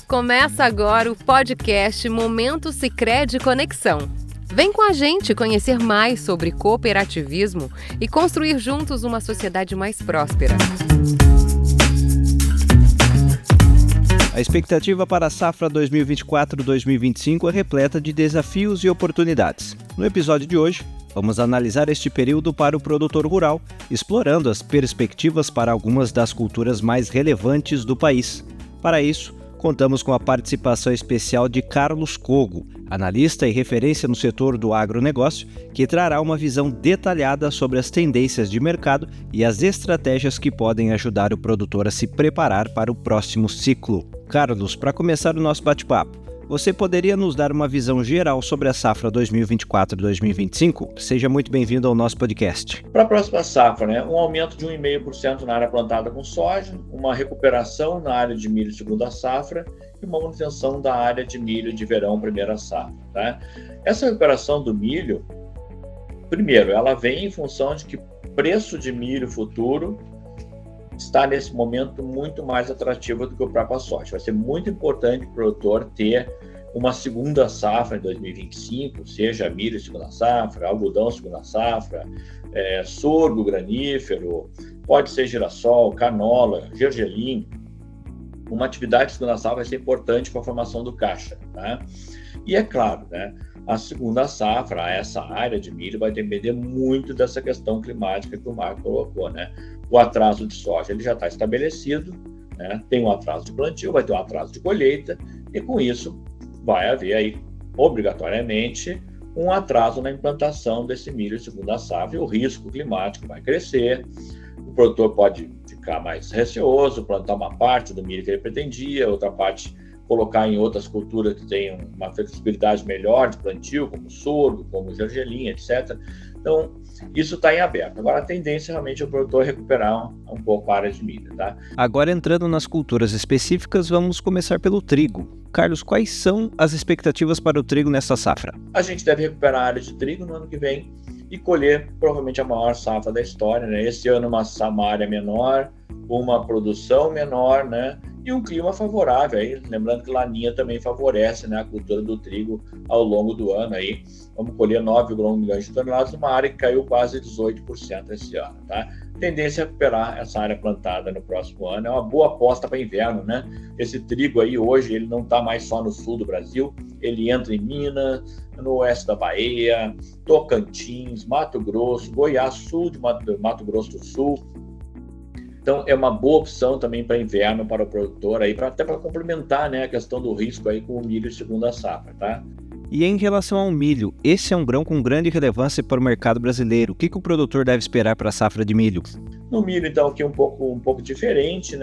Começa agora o podcast Momento Sicredi Conexão. Vem com a gente conhecer mais sobre cooperativismo e construir juntos uma sociedade mais próspera. A expectativa para a safra 2024-2025 é repleta de desafios e oportunidades. No episódio de hoje, vamos analisar este período para o produtor rural, explorando as perspectivas para algumas das culturas mais relevantes do país. Para isso, contamos com a participação especial de Carlos Cogo, analista e referência no setor do agronegócio, que trará uma visão detalhada sobre as tendências de mercado e as estratégias que podem ajudar o produtor a se preparar para o próximo ciclo. Carlos, para começar o nosso bate-papo, você poderia nos dar uma visão geral sobre a safra 2024-2025? Seja muito bem-vindo ao nosso podcast. Para a próxima safra, um aumento de 1,5% na área plantada com soja, uma recuperação na área de milho segunda safra e uma manutenção da área de milho de verão primeira safra. Tá? Essa recuperação do milho, primeiro, ela vem em função de que o preço de milho futuro está nesse momento muito mais atrativo do que o próprio soja. Vai ser muito importante para o produtor ter uma segunda safra em 2025, seja milho segunda safra, algodão segunda safra, sorgo granífero, pode ser girassol, canola, gergelim. Uma atividade de segunda safra vai ser importante para a formação do caixa. Tá? E é claro, a segunda safra, essa área de milho, vai depender muito dessa questão climática que o Marco colocou. O atraso de soja ele já está estabelecido, tem um atraso de plantio, vai ter um atraso de colheita, e com isso vai haver aí, obrigatoriamente, um atraso na implantação desse milho segunda safra, e o risco climático vai crescer, o produtor pode ficar mais receoso, plantar uma parte do milho que ele pretendia, outra parte colocar em outras culturas que tenham uma flexibilidade melhor de plantio, como sorgo, como gergelim, etc. Então, isso está em aberto. Agora, a tendência realmente é o produtor recuperar um pouco a área de milho. Tá? Agora, entrando nas culturas específicas, vamos começar pelo trigo. Carlos, quais são as expectativas para o trigo nesta safra? A gente deve recuperar a área de trigo no ano que vem e colher provavelmente a maior safra da história. Esse ano uma área menor, uma produção menor, e um clima favorável. Aí, lembrando que Laninha também favorece a cultura do trigo ao longo do ano. Aí, vamos colher 9,1 milhões de toneladas, uma área que caiu quase 18% esse ano. Tá? Tendência a recuperar essa área plantada no próximo ano. É uma boa aposta para inverno. Esse trigo aí hoje ele não está mais só no sul do Brasil, ele entra em Minas, no oeste da Bahia, Tocantins, Mato Grosso, Goiás, sul de Mato Grosso do Sul. Então, é uma boa opção também para inverno para o produtor, aí, até para complementar a questão do risco aí com o milho segunda safra. Tá? E em relação ao milho, esse é um grão com grande relevância para o mercado brasileiro. O que o produtor deve esperar para a safra de milho? No milho, então, aqui um pouco diferente,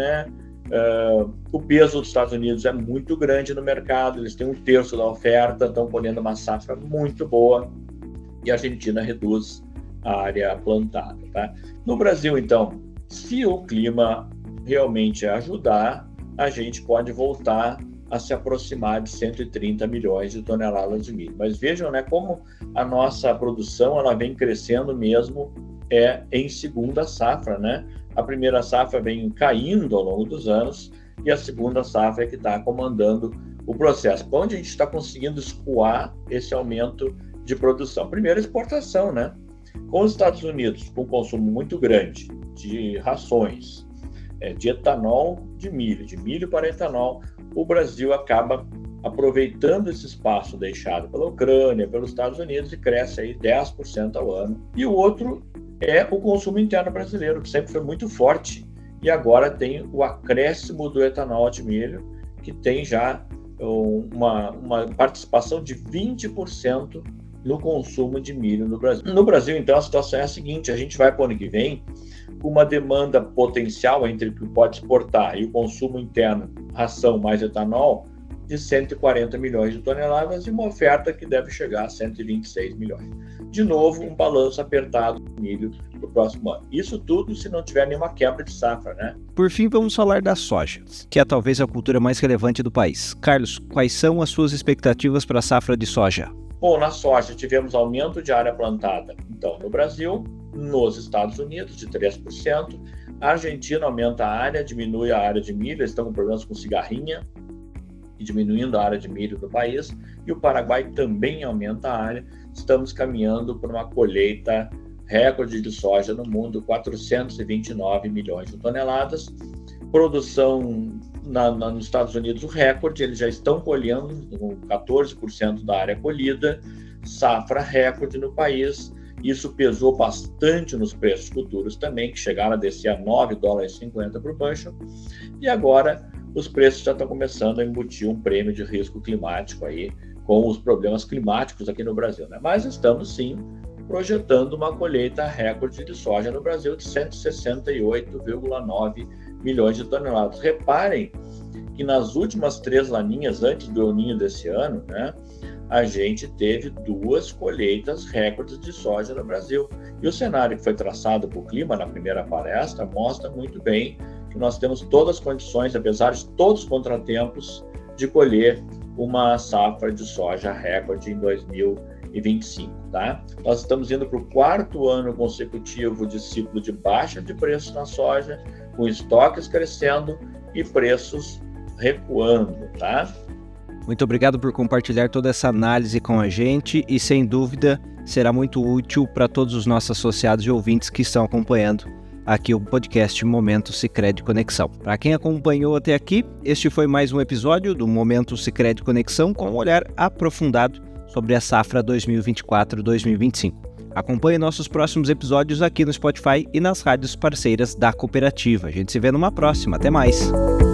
o peso dos Estados Unidos é muito grande no mercado, eles têm 1/3 da oferta, estão colhendo uma safra muito boa, e a Argentina reduz a área plantada. Tá? No Brasil, então, se o clima realmente ajudar, a gente pode voltar a se aproximar de 130 milhões de toneladas de milho. Mas vejam como a nossa produção ela vem crescendo mesmo em segunda safra. A primeira safra vem caindo ao longo dos anos e a segunda safra é que está comandando o processo. Onde a gente está conseguindo escoar esse aumento de produção? Primeiro, exportação. Com os Estados Unidos, com consumo muito grande de rações, de etanol de milho para etanol, o Brasil acaba aproveitando esse espaço deixado pela Ucrânia, pelos Estados Unidos e cresce aí 10% ao ano. E o outro é o consumo interno brasileiro, que sempre foi muito forte, e agora tem o acréscimo do etanol de milho, que tem já uma participação de 20% no consumo de milho no Brasil. No Brasil, então, a situação é a seguinte: a gente vai para o ano que vem com uma demanda potencial entre o que pode exportar e o consumo interno, ração mais etanol, de 140 milhões de toneladas e uma oferta que deve chegar a 126 milhões. De novo, um balanço apertado do milho para o próximo ano. Isso tudo se não tiver nenhuma quebra de safra. Por fim, vamos falar da soja, que é talvez a cultura mais relevante do país. Carlos, quais são as suas expectativas para a safra de soja? Bom, na soja tivemos aumento de área plantada, então, no Brasil, nos Estados Unidos, de 3%. A Argentina aumenta a área, diminui a área de milho, eles estão com problemas com cigarrinha, e diminuindo a área de milho do país, e o Paraguai também aumenta a área. Estamos caminhando para uma colheita recorde de soja no mundo, 429 milhões de toneladas. Produção nos Estados Unidos, o recorde, eles já estão colhendo 14% da área colhida, safra recorde no país. Isso pesou bastante nos preços futuros também, que chegaram a descer a $9,50 por bushel, e agora os preços já estão começando a embutir um prêmio de risco climático aí, com os problemas climáticos aqui no Brasil, né? Mas estamos sim projetando uma colheita recorde de soja no Brasil de 168,9 milhões de toneladas. Reparem que nas últimas 3 laninhas, antes do El Niño desse ano, né, a gente teve 2 colheitas recordes de soja no Brasil. E o cenário que foi traçado por clima na primeira palestra mostra muito bem que nós temos todas as condições, apesar de todos os contratempos, de colher uma safra de soja recorde em 2025. Tá? Nós estamos indo para o 4º ano consecutivo de ciclo de baixa de preços na soja, com estoques crescendo e preços recuando. Tá? Muito obrigado por compartilhar toda essa análise com a gente e, sem dúvida, será muito útil para todos os nossos associados e ouvintes que estão acompanhando aqui o podcast Momento Sicredi Conexão. Para quem acompanhou até aqui, este foi mais um episódio do Momento Sicredi Conexão com um olhar aprofundado sobre a safra 2024-2025. Acompanhe nossos próximos episódios aqui no Spotify e nas rádios parceiras da cooperativa. A gente se vê numa próxima. Até mais!